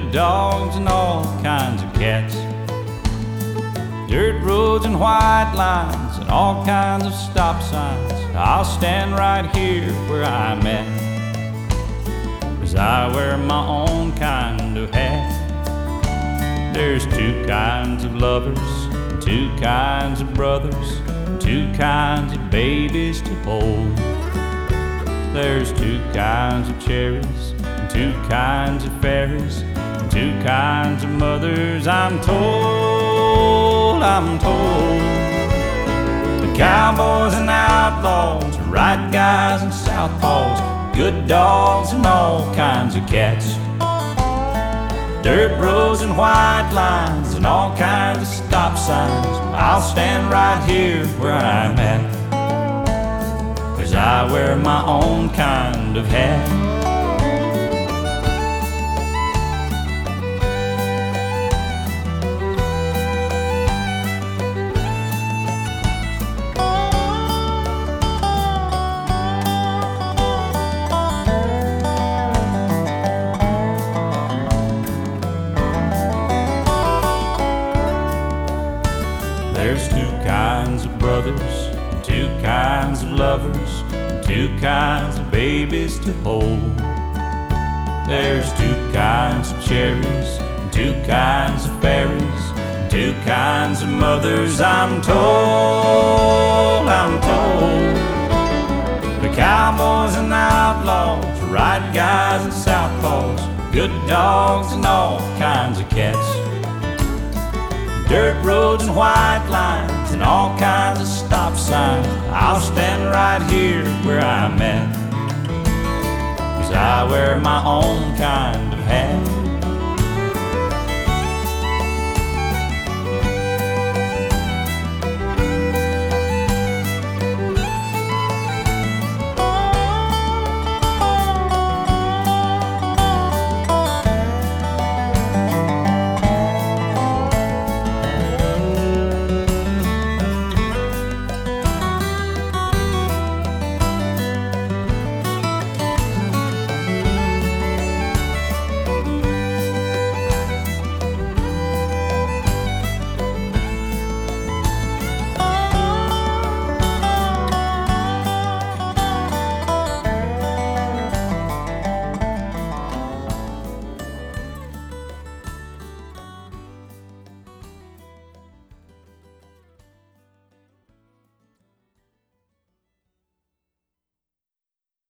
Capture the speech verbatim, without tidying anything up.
good dogs and all kinds of cats. Dirt roads and white lines and all kinds of stop signs. I'll stand right here where I'm at, 'cause I wear my own kind of hat. There's two kinds of lovers, two kinds of brothers, two kinds of babies to hold. There's two kinds of cherries, two kinds of fairies, two kinds of mothers. I'm told, I'm told. The cowboys and outlaws, right guys and southpaws, good dogs and all kinds of cats. Dirt roads and white lines and all kinds of stop signs. I'll stand right here where I'm at, 'cause I wear my own kind of hat. There's two kinds of brothers, two kinds of lovers, two kinds of babies to hold. There's two kinds of cherries, two kinds of fairies, two kinds of mothers. I'm told, I'm told. The cowboys and outlaws, right guys and southpaws, good dogs and all kinds of cats. Dirt roads and white lines and all kinds of stop signs. I'll stand right here where I'm at, 'cause I wear my own kind of hat.